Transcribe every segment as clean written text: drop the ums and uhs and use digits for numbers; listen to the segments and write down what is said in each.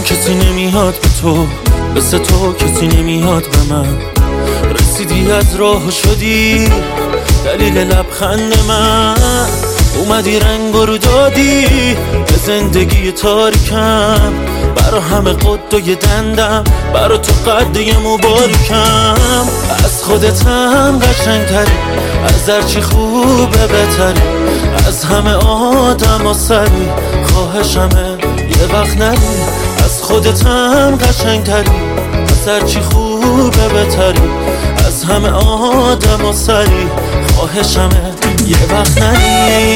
کسی نمیاد به تو، مثل تو کسی نمیاد به من. رسیدی از راه شدی دلیل لبخند من، اومدی رنگ رو دادی به زندگی تاریکم. برا همه قد و یه دندم، برا تو قد یه مبارکم. از خودتم قشنگتری، از هرچی خوبه بهتری، از همه آدم و سری. خواهشمه یه وقت نری، از خودتم قشنگتری، از هرچی خوبه بهتری، از همه آدم و سری. خواهشمه یه وقت نری.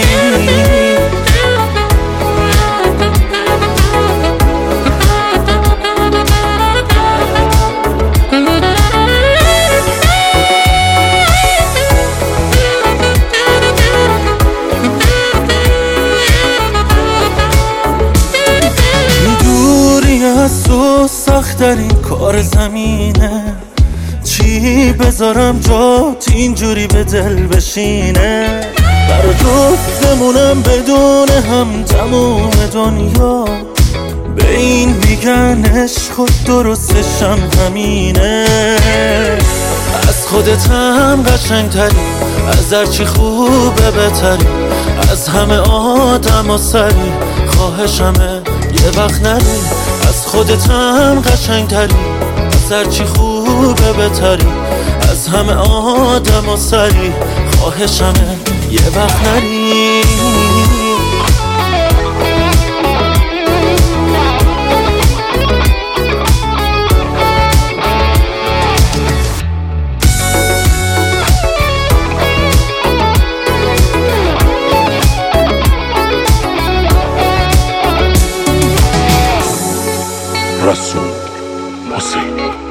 از تو سخت‌ترین کار زمینه، چی بذارم جات اینجوری به دل بشینه. برا جفتمونم بدون هم تموم دنیا، به این میگن عشق و درستشم همینه. از خودتم قشنگتری، از هرچی خوبه بهتری، از همه آدم و سری. خواهشمه یه وقت نری، از خودتم قشنگتری، از هرچی خوبه بهتری، از همه آدم و سری. خواهشمه یه وقت نری. رسول حسین